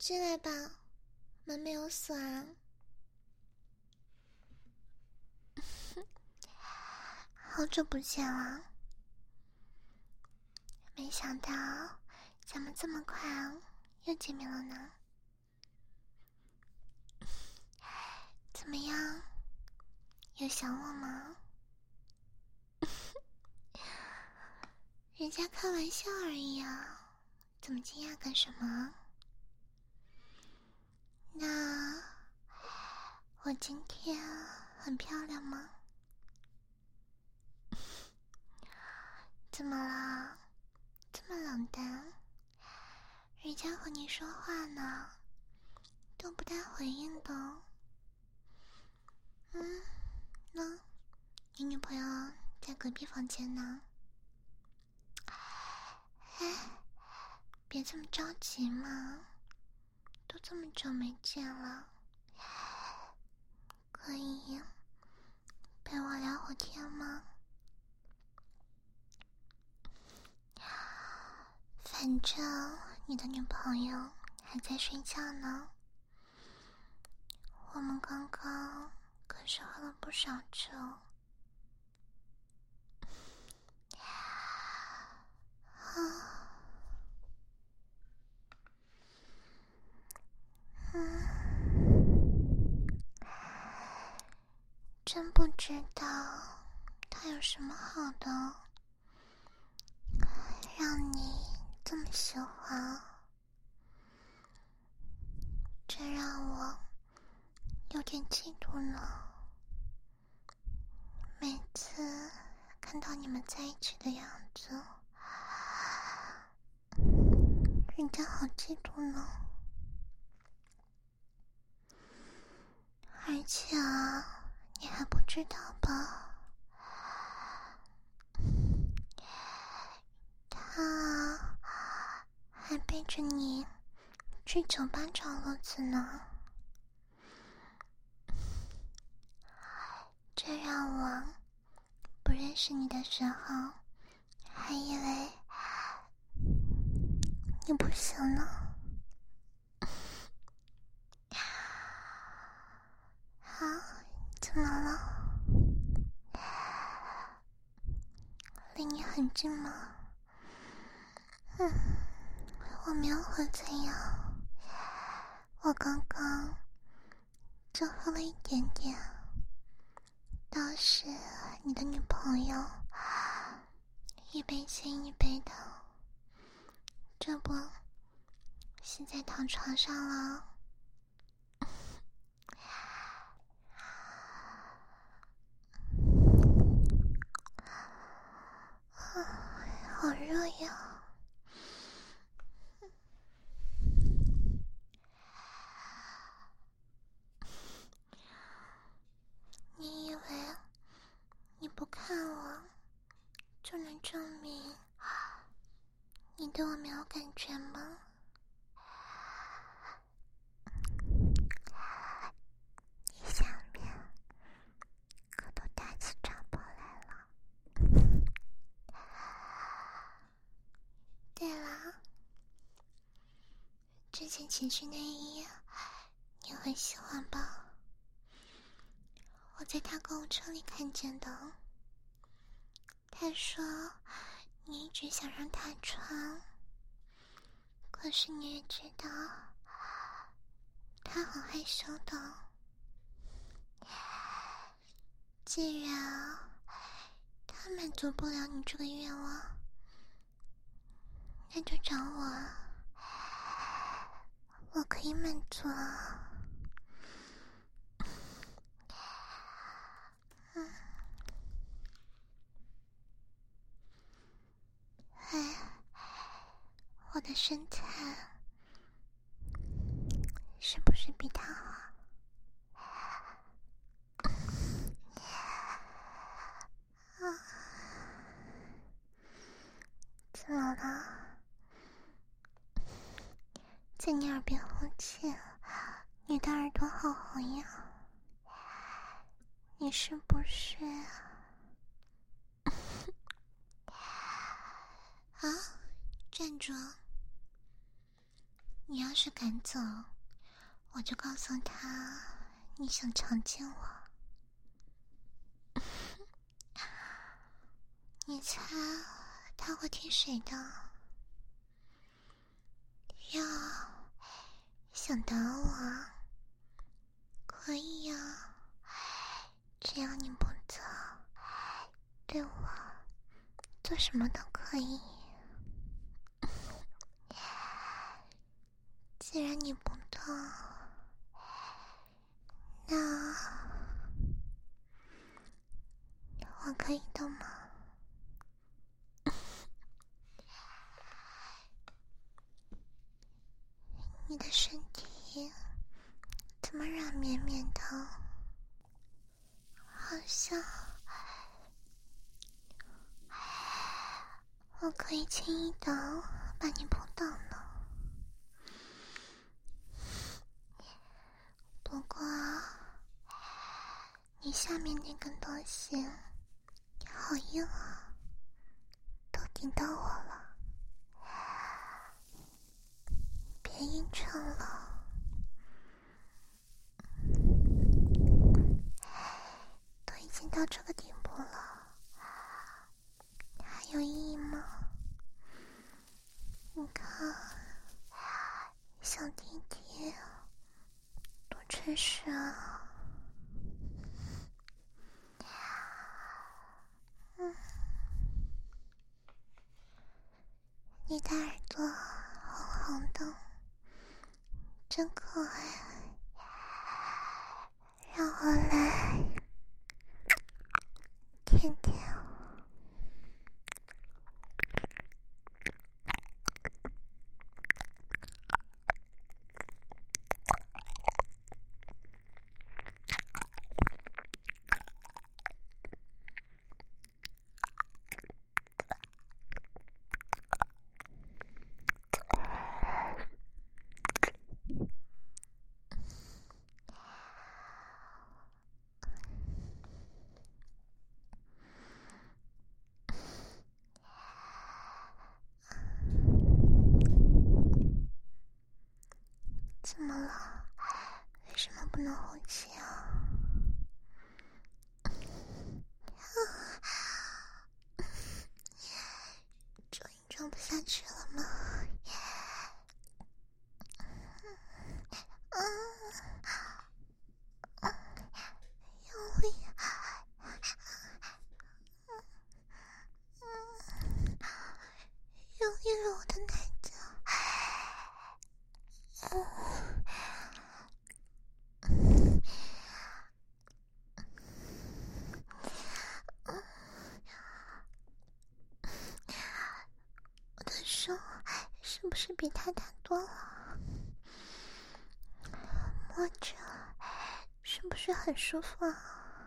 进来吧，门没有锁啊。好久不见了，没想到咱们这么快又见面了呢。怎么样，有想我吗？人家开玩笑而已啊，怎么惊讶干什么？那我今天很漂亮吗？怎么了？这么冷淡？人家和你说话呢，都不带回应的。那你女朋友在隔壁房间呢？哎，别这么着急嘛，都这么久没见了，可以陪我聊会天吗？反正你的女朋友还在睡觉呢，我们刚刚可是喝了不少酒。真不知道他有什么好的，让你这么喜欢，这让我有点嫉妒呢。每次看到你们在一起的样子，人家好嫉妒呢。而且你还不知道吧，他还背着你去酒吧找乐子呢。这让我不认识你的时候还以为你不行呢。怎么了？离你很近吗？我没有喝醉呀，我刚刚就喝了一点点。倒是你的女朋友一杯接一杯的，这不现在躺床上了。好热呀！你以为你不看我就能证明你对我没有感觉吗？你下面可都打起仗炮来了。对了，这件情趣内衣你很喜欢吧？我在他购物车里看见的。他说你一直想让他穿，可是你也知道他很害羞的。既然他满足不了你这个愿望，那就找我，我可以满足啊。我的身材是不是比他好？怎么了？在你耳边呼气，你的耳朵好红呀，你是不是站住！ 你要是敢走，我就告诉他你想强奸我。你猜他会听谁的？要想打我可以呀，只要你不走，对我做什么都可以。既然你不动，那我可以动吗？你的身体怎么软绵绵的，好像我可以轻易的把你扑倒呢。不过你下面那根东西好硬啊，都顶到我了，别硬撑了，都已经到这个地步了，还有意义吗？你看，小弟弟多真实啊！你的耳朵红红的，真可爱，让我来舔舔。怎么了？为什么不能呼气啊？终于装不下去了吗？用力，用力揉我的奶子。我的手是不是比他大多了？摸着是不是很舒服啊？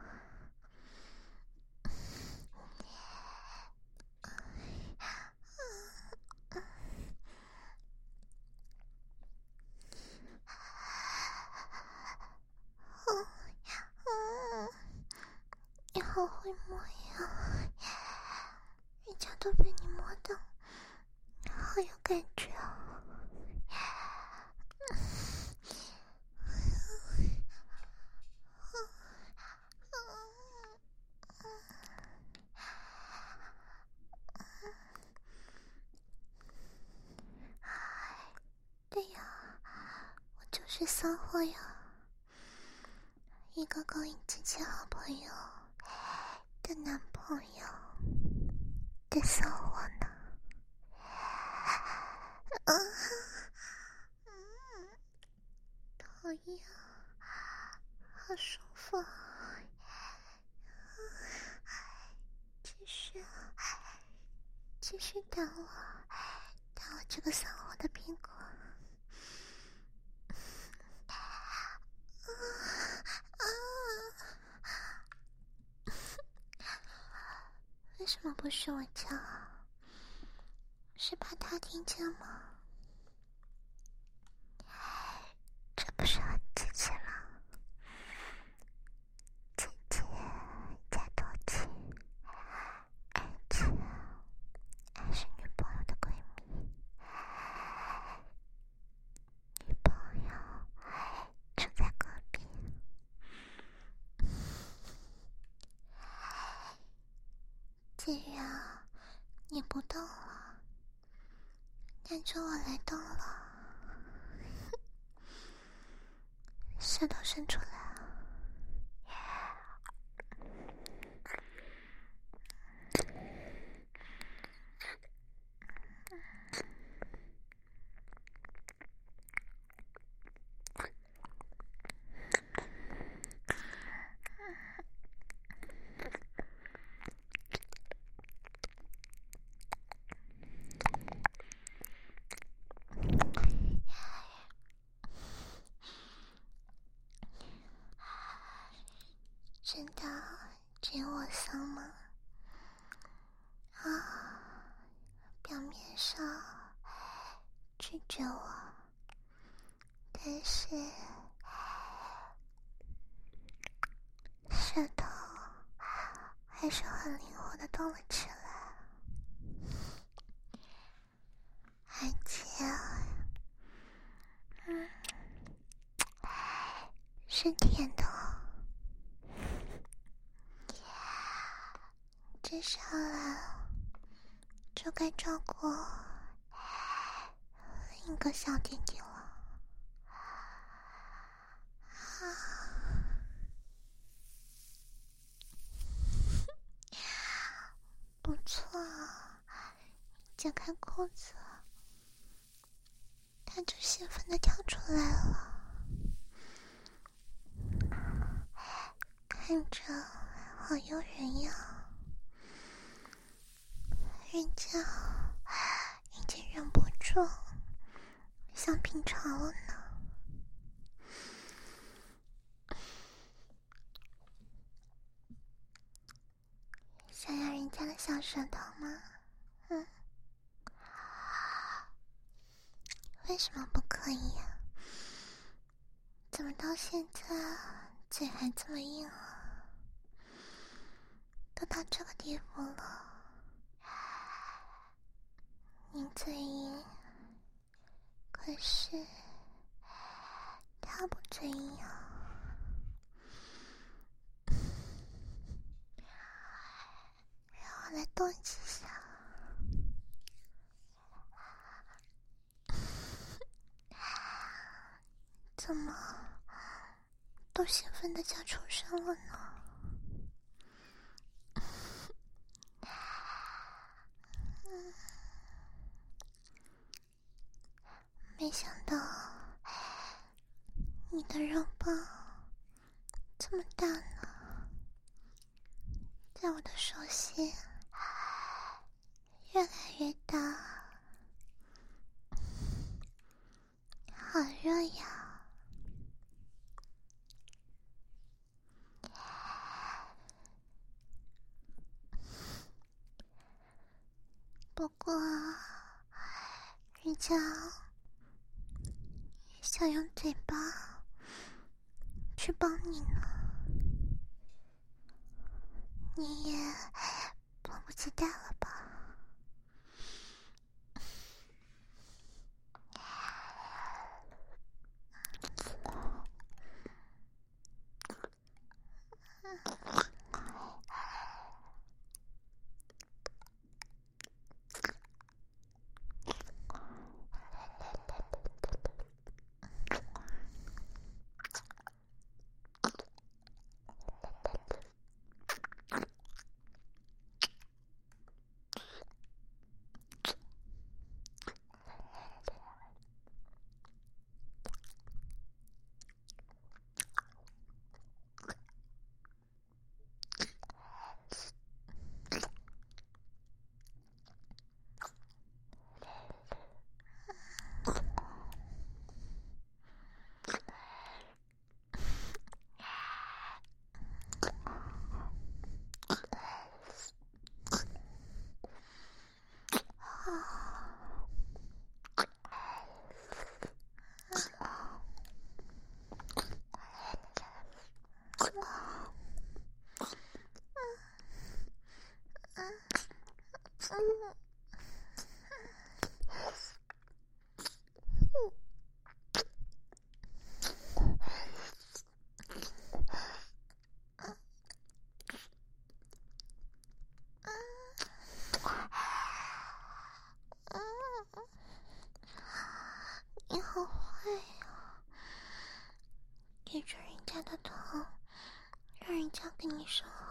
你好会摸呀，人家都被你摸的好有感觉啊。对呀，我就是骚货呀，一个勾引自己好朋友的男朋友的骚货呢。讨厌，好舒服。继续打我这个骚货的屁股。为什么不是我叫啊？是怕他听见吗？这不是很刺激吗？姐姐加多情，而且还是女朋友的闺蜜， 感觉我来到了，舌头伸出来啊。真的只有我香吗？啊，表面上拒绝我，但是舌头还是很灵活的动了起来，而且是甜的。接下来就该照顾另一个小弟弟了。不错啊，解开裤子，他就兴奋地跳出来了，看着好诱人呀。人家已经忍不住想品尝了呢。想要人家的小舌头吗？为什么不可以呀？怎么到现在嘴还这么硬啊？都到这个地步了，你嘴硬，可是他不嘴硬啊。让我来动几下。怎么都兴奋地叫出声了呢？没想到你的肉棒这么大呢，在我的手心越来越大，好热呀！不过人家想用嘴巴去帮你呢，你也迫不及待了吧？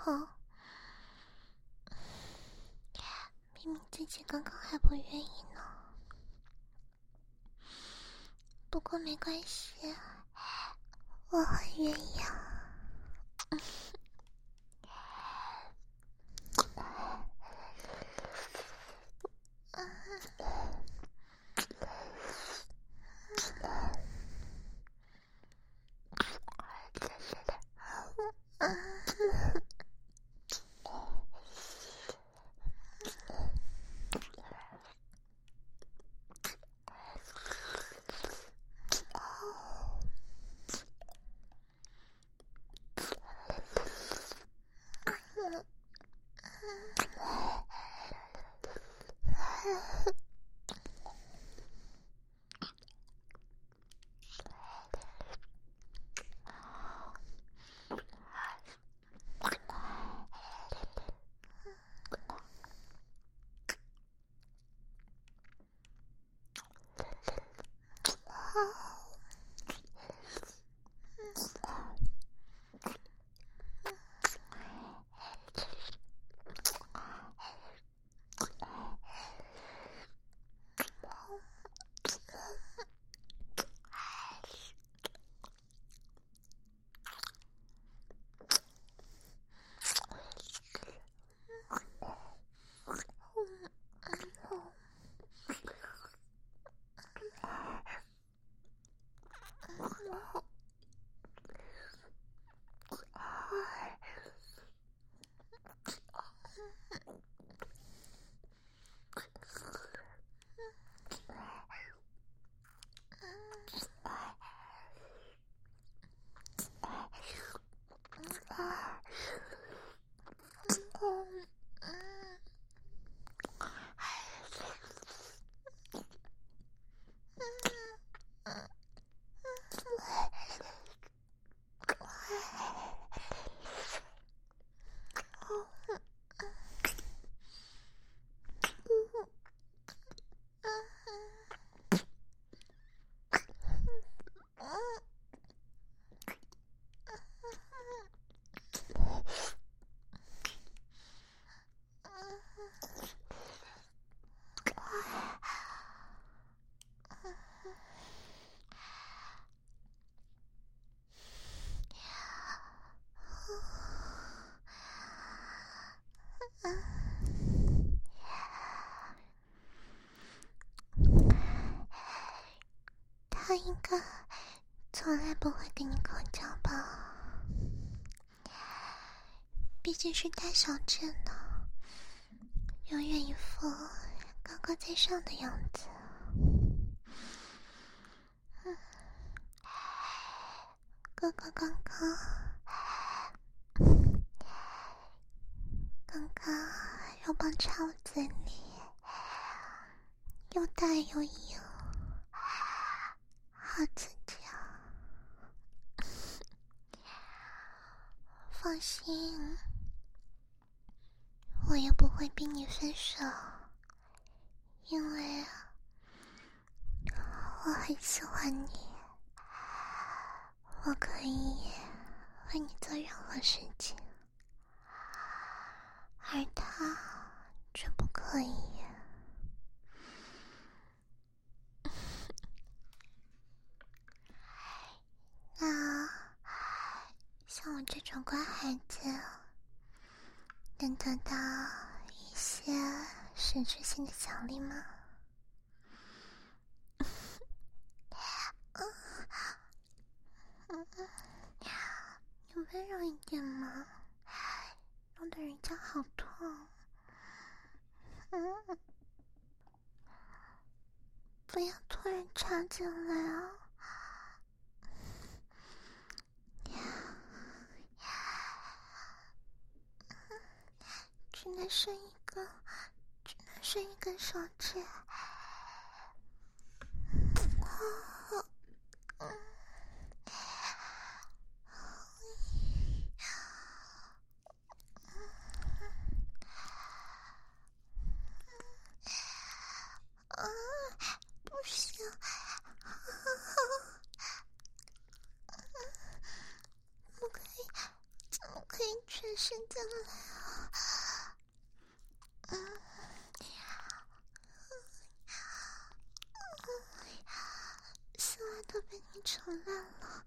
候，明明自己刚刚还不愿意呢。不过没关系，我很愿意啊。他应该从来不会跟你口交吧？毕竟是大小只呢，永远一副高高在上的样子。哥哥刚刚肉棒插我嘴里，又大又硬，好刺激啊！放心，我也不会逼你分手，因为我很喜欢你，我可以为你做任何事情，而他却不可以。那像我这种乖孩子，能得到一些实质性的奖励吗？你温柔一点嘛，弄得人家好痛。不要突然插进来啊！只能伸一根手指。不行，不可以，怎么可以全身在进来啊！丝袜都被你扯烂了。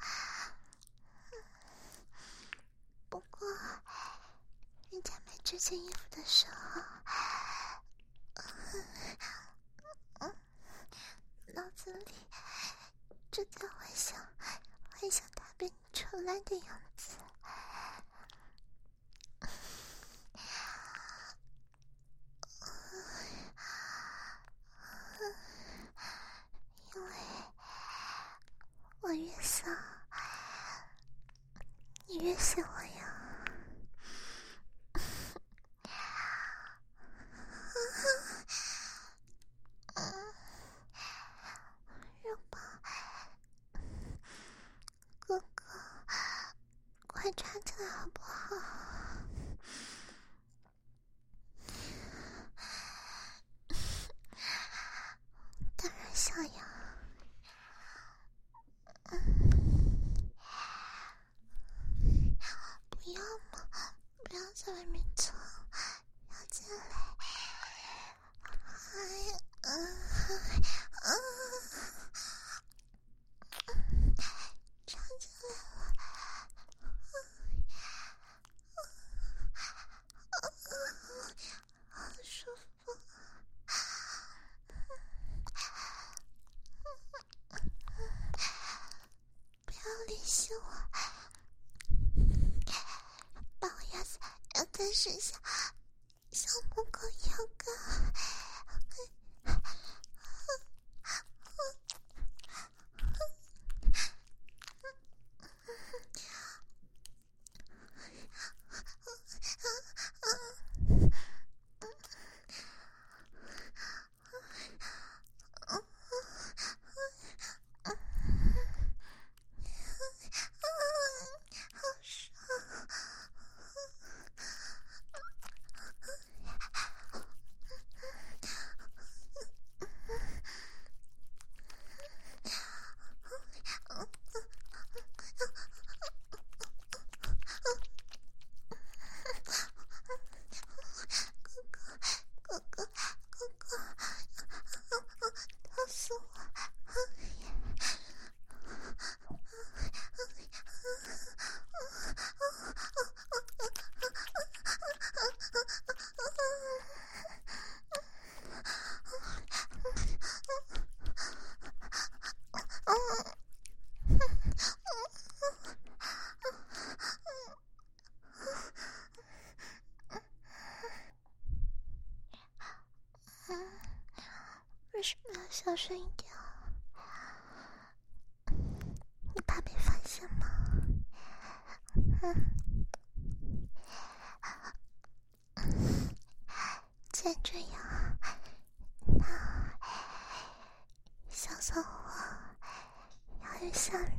不过，人家买这件衣服的时候，脑子里正在幻想他被你扯烂的样子。因为我越骚，你越喜欢呀。肉包，哥哥，快抓起来好不好？当然想呀。不要嘛，不要在外面走，要进来。插进来了，好舒服。不要联系我，把我压在身下，像母狗一样干。为什么要小声一点啊？你怕被发现吗？既然这样，那小骚货要有下面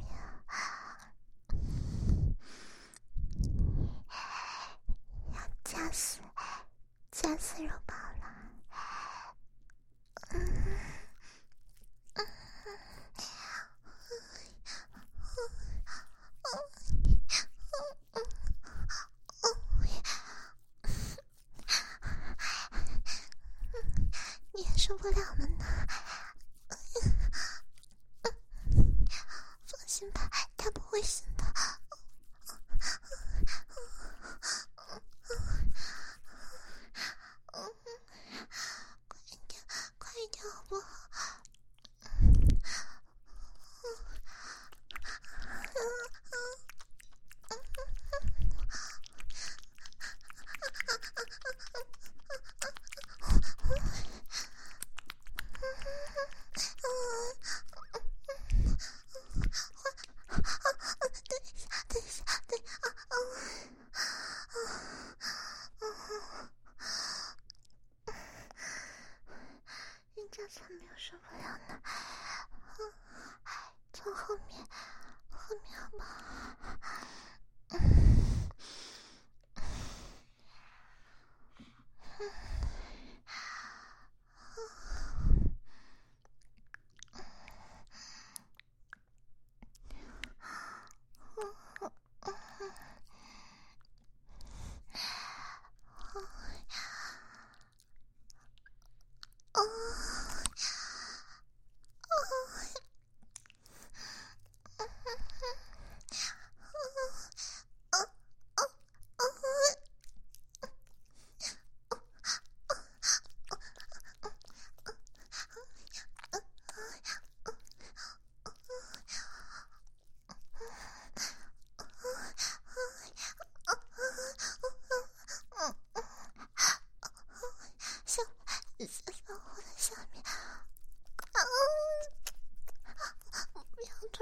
要夹死肉包了。你也受不了了呢。放心吧，他不会死的。快一点好不好？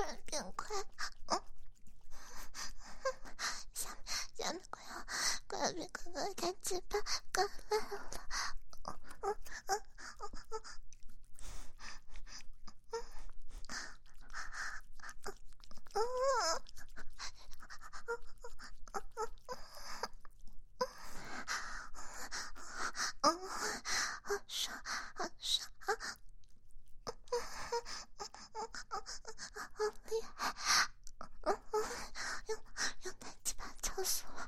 来变快，下面快要被哥哥开鸡巴干烂了。好爽，好爽，好厉害！用大鸡巴操死我！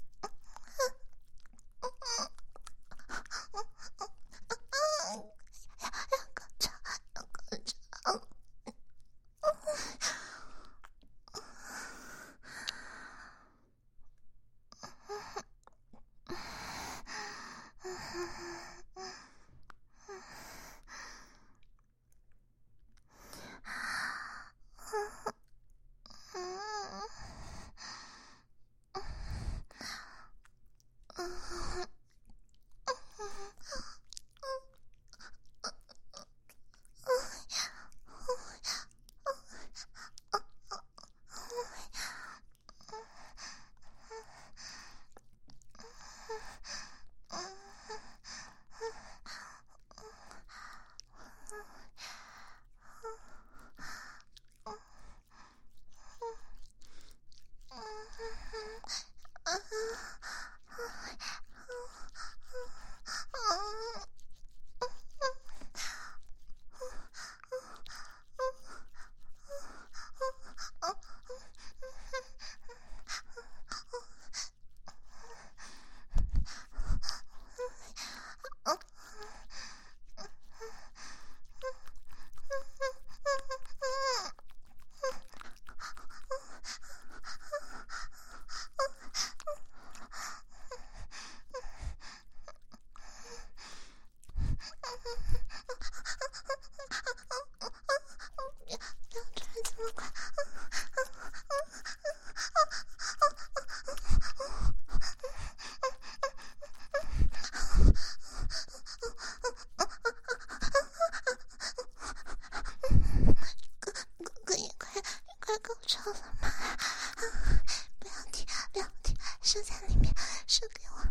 要高潮，要高潮！射在里面，射给我！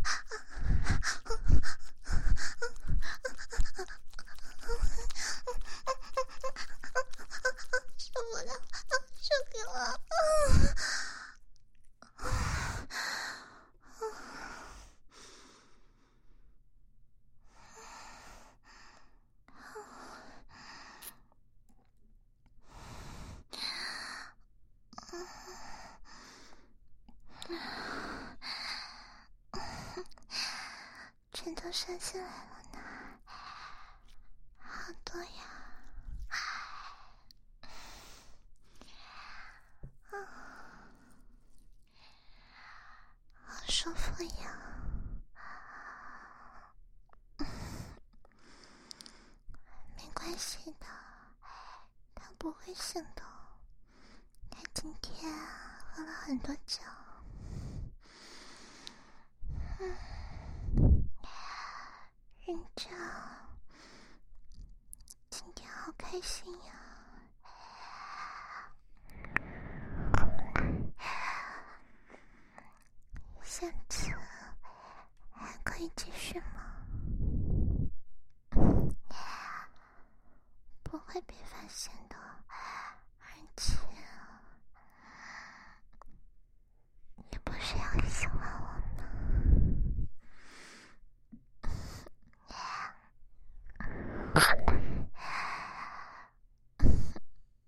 受不了，射给我！全都射进来了呢，好多呀！好舒服呀！没关系的，他不会醒的。他今天喝了很多酒。人家今天好开心呀！下次还可以继续吗？不会被发现的，